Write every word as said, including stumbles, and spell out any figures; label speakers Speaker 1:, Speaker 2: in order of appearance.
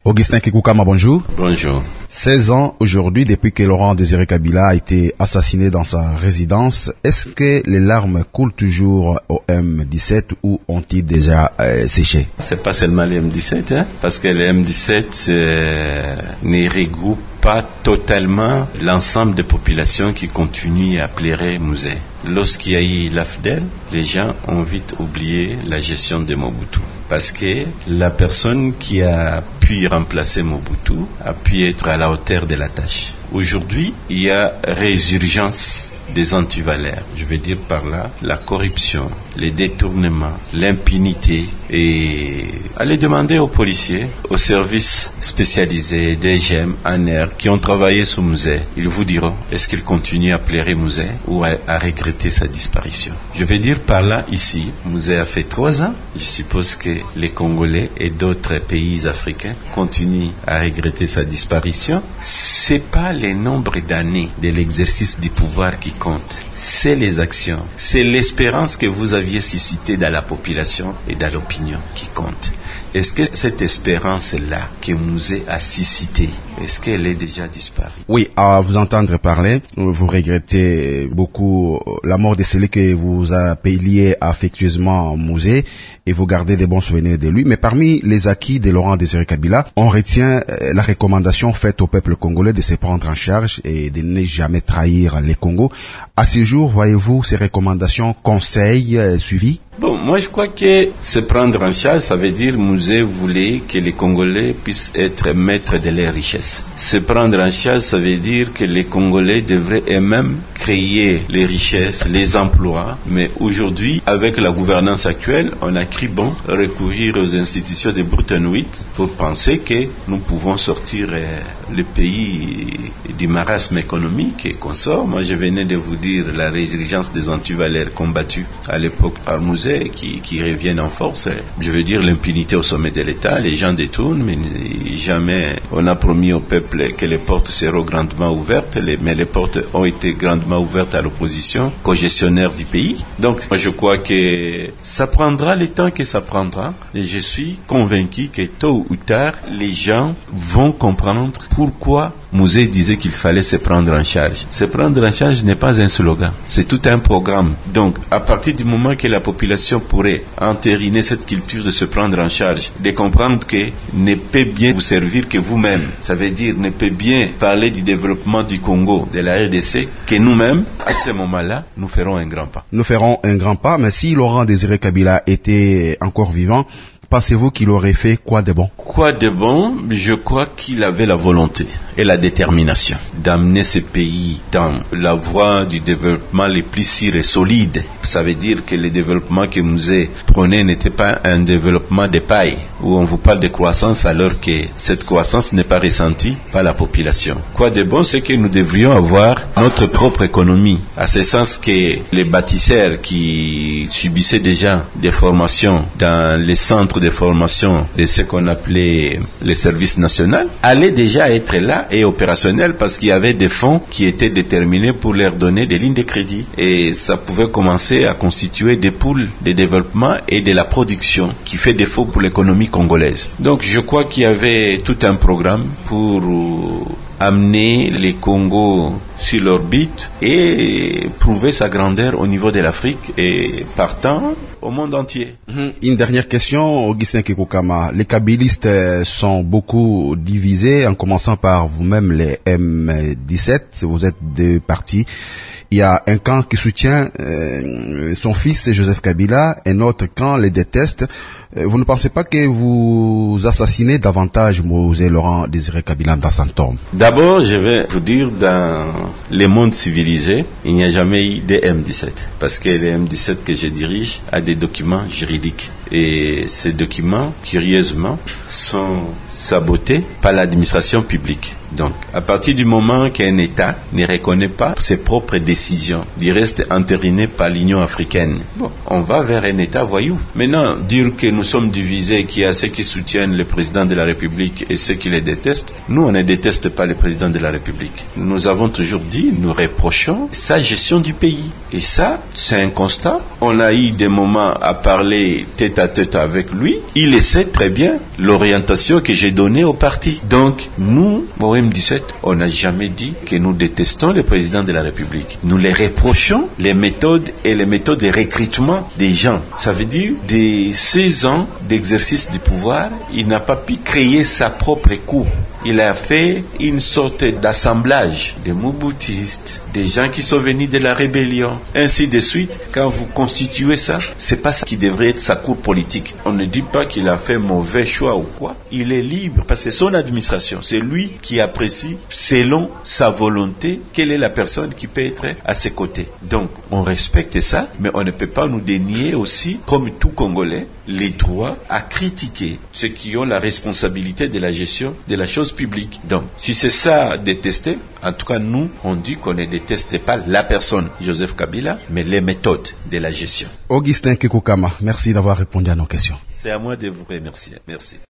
Speaker 1: Augustin Kikoukama, bonjour.
Speaker 2: Bonjour.
Speaker 1: seize ans aujourd'hui depuis que Laurent Désiré Kabila a été assassiné dans sa résidence. Est-ce que les larmes coulent toujours au M dix-sept ou ont-ils déjà euh, séché?
Speaker 2: C'est pas seulement les M dix-sept, hein, parce que les M dix-sept euh, ne regroupent pas totalement l'ensemble des populations qui continuent à pleurer Musée. Lorsqu'il y a eu l'A F D E L, les gens ont vite oublié la gestion de Mobutu. Parce que la personne qui a pu remplacer Mobutu a pu être à la hauteur de la tâche. Aujourd'hui, il y a résurgence des antivaleurs. Je veux dire par là la corruption, les détournements, l'impunité. Et allez demander aux policiers, aux services spécialisés, D G M, A N R, qui ont travaillé sur Musée. Ils vous diront, est-ce qu'ils continuent à pleurer Musée ou à, à regretter sa disparition? Je veux dire par là, ici, Musée a fait trois ans. Je suppose que les Congolais et d'autres pays africains continuent à regretter sa disparition. C'est pas le nombre d'années de l'exercice du pouvoir qui compte, c'est les actions, c'est l'espérance que vous aviez suscitée dans la population et dans l'opinion qui compte. Est-ce que cette espérance-là que Musée a suscitée, est-ce qu'elle est déjà disparue?
Speaker 1: Oui, à vous entendre parler, vous regrettez beaucoup la mort de celui que vous appeliez affectueusement Musée et vous gardez des bons souvenirs de lui. Mais parmi les acquis de Laurent Désiré Kabila, on retient la recommandation faite au peuple congolais de se prendre en charge et de ne jamais trahir les Congos. À ce jour, voyez-vous ces recommandations, conseils euh, suivis?
Speaker 2: Bon, moi je crois que se prendre en charge, ça veut dire Musée voulait que les Congolais puissent être maîtres de leurs richesses. Se prendre en charge, ça veut dire que les Congolais devraient eux-mêmes créer les richesses, les emplois. Mais aujourd'hui, avec la gouvernance actuelle, on a cru bon recourir aux institutions de Bretton Woods pour penser que nous pouvons sortir euh, le pays du marasme économique et consort. Moi je venais de vous dire la résurgence des antivaleurs combattus à l'époque par Musée Qui, qui reviennent en force. Je veux dire l'impunité au sommet de l'État, les gens détournent, mais jamais on a promis au peuple que les portes seront grandement ouvertes, les, mais les portes ont été grandement ouvertes à l'opposition, qu'aux gestionnaires du pays. Donc moi je crois que ça prendra le temps que ça prendra, et je suis convaincu que tôt ou tard, les gens vont comprendre pourquoi Musée disait qu'il fallait se prendre en charge. Se prendre en charge n'est pas un slogan, c'est tout un programme. Donc à partir du moment que la population pourrait entériner cette culture de se prendre en charge, de comprendre que ne peut bien vous servir que vous-même. Ça veut dire ne peut bien parler du développement du Congo, de la R D C, que nous-mêmes, à ce moment-là, nous ferons un grand pas.
Speaker 1: Nous ferons un grand pas, mais si Laurent Désiré Kabila était encore vivant, pensez-vous qu'il aurait fait quoi de bon?
Speaker 2: Quoi de bon? Je crois qu'il avait la volonté et la détermination d'amener ce pays dans la voie du développement le plus sûr et solide. Ça veut dire que le développement que Musée prenait n'était pas un développement de paille, où on vous parle de croissance alors que cette croissance n'est pas ressentie par la population. Quoi de bon, c'est que nous devrions avoir notre propre économie, à ce sens que les bâtisseurs qui subissaient déjà des formations dans les centres de formation de ce qu'on appelait les services nationaux allaient déjà être là et opérationnels parce qu'il y avait des fonds qui étaient déterminés pour leur donner des lignes de crédit et ça pouvait commencer à constituer des pôles de développement et de la production qui fait défaut pour l'économie congolaise. Donc je crois qu'il y avait tout un programme pour amener les Congos sur l'orbite et prouver sa grandeur au niveau de l'Afrique et partant au monde entier.
Speaker 1: Une dernière question, Augustin Kikoukama. Les kabylistes sont beaucoup divisés, en commençant par vous-même les M dix-sept. Vous êtes deux partis. Il y a un camp qui soutient euh, son fils Joseph Kabila, un autre camp les déteste. Euh, vous ne pensez pas que vous assassinez davantage Musée Laurent Désiré Kabila dans son tombe?
Speaker 2: D'abord, je vais vous dire, dans les mondes civilisés, il n'y a jamais eu de M dix-sept. Parce que le M dix-sept que je dirige a des documents juridiques. Et ces documents, curieusement, sont sabotés par l'administration publique. Donc, à partir du moment qu'un État ne reconnaît pas ses propres décisions, il reste entériné par l'Union africaine. Bon, on va vers un État voyou. Maintenant, dire que nous sommes divisés, qu'il y a ceux qui soutiennent le président de la République et ceux qui les détestent, nous, on ne déteste pas le président de la République. Nous avons toujours dit, nous reprochons sa gestion du pays. Et ça, c'est un constat. On a eu des moments à parler tête à tête avec lui. Il sait très bien l'orientation que j'ai donnée au parti. Donc, nous, au M dix-sept, on n'a jamais dit que nous détestons le président de la République. Nous les reprochons les méthodes et les méthodes de recrutement des gens. Ça veut dire, des seize ans d'exercice du pouvoir, il n'a pas pu créer sa propre cour. Il a fait une sorte d'assemblage de Mobutistes, des gens qui sont venus de la rébellion, ainsi de suite. Quand vous constituez ça, c'est pas ça qui devrait être sa cour politique. On ne dit pas qu'il a fait mauvais choix ou quoi. Il est libre parce que c'est son administration. C'est lui qui apprécie selon sa volonté quelle est la personne qui peut être à ses côtés. Donc, on respecte ça, mais on ne peut pas nous dénier aussi, comme tout Congolais, les droits à critiquer ceux qui ont la responsabilité de la gestion de la chose publique. Donc, si c'est ça détester, en tout cas nous, on dit qu'on ne déteste pas la personne, Joseph Kabila, mais les méthodes de la gestion.
Speaker 1: Augustin Kekukama, merci d'avoir répondu à nos questions.
Speaker 2: C'est à moi de vous remercier. Merci.